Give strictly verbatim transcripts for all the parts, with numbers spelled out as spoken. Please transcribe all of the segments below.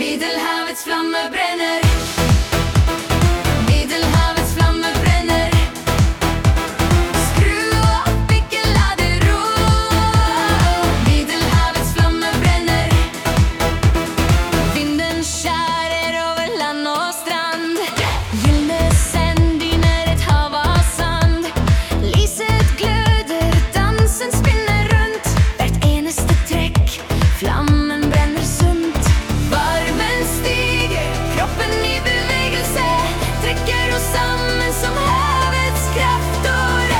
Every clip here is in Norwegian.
Middelhavets flamme brenner. Middelhavets flamme brenner. Skru opp, ikke la det ro. Middelhavets flamme brenner. Vinden skjærer over land og strand. Gylne sendiner, et hav av sand. Lyset gløder, dansen spinner rundt. Hvert eneste trekk, flammen brenner sunt. Varmen stiger, kroppen i bevegelse, trekker oss sammen som havets kraftåre.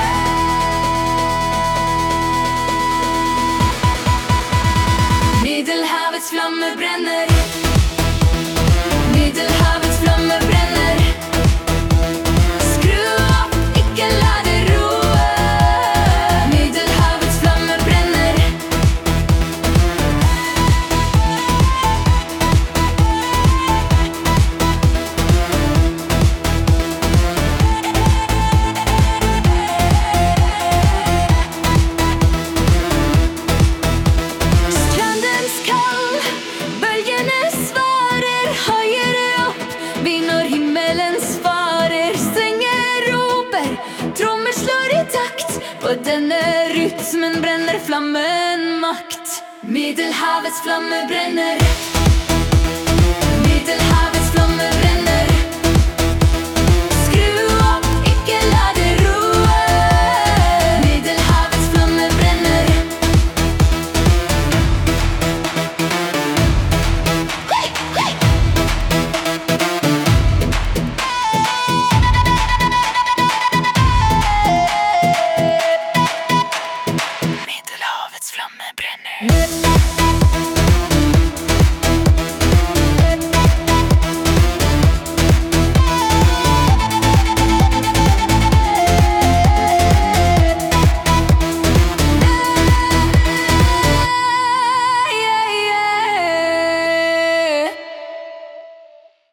Middelhavets flamme brenner. Middelhavets flamme brenner. Skru opp, ikke la det roe. Middelhavets flamme brenner. Strandens kall, bølgene svarer høyere opp. Vi når himmelens farer, strenger roper, trommer slår i takt. På denne rytmen brenner flammen makt. Middelhavets flamme brenner.